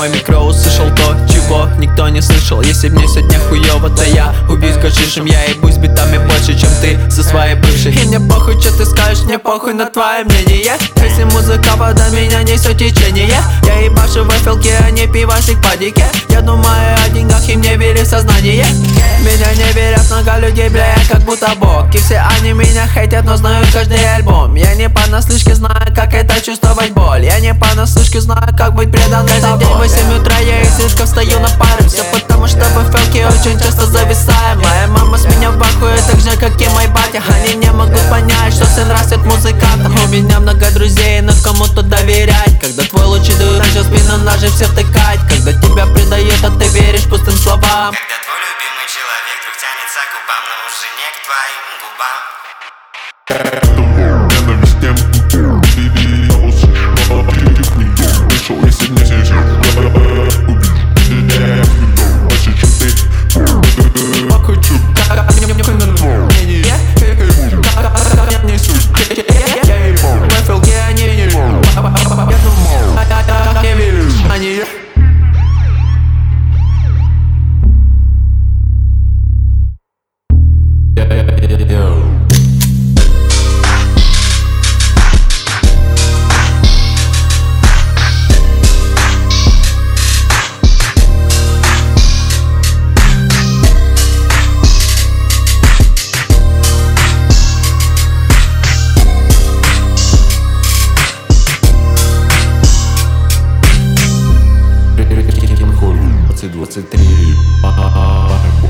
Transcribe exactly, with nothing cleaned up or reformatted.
мой микро услышал то, чего никто не слышал. Если мне сегодня хуёво, то я убьюсь гашишем. Я ебусь битами больше, чем ты со своей бывшей. И мне похуй, что ты скажешь, мне похуй на твое мнение. Если музыка вода меня несет течение, я ебашу в эфелке, а не пивасик по дике. Я думаю о деньгах и мне верю в сознание. Меня не верят много людей, бля, я как будто бог. И все они меня хейтят, но знают каждый альбом. Я не понаслышке знаю, как это чувствовать боль. Я не понаслышке знаю, как быть преданным тобой. Каждый день в восемь утра я из лишка встаю на пары. Все потому что в эфелке очень часто зависаем. Моя мама с меня в ахуе, так же как и мой батя. Они не могут понять, что сын растет музыкантом. У меня много друзей, но кому-то доверять. Когда твой лучший дует, начал спину ножи все втыкать. Когда тебя предают, а ты веришь пустым словам. Когда твой любимый человек вдруг тянется к губам, но уже не к твоим губам. Ненависть тем, вышел, если не сейчас убежу, больше, чем ты. Хочу, не суть. В эфелке они не верю. Я верю, они. двадцать три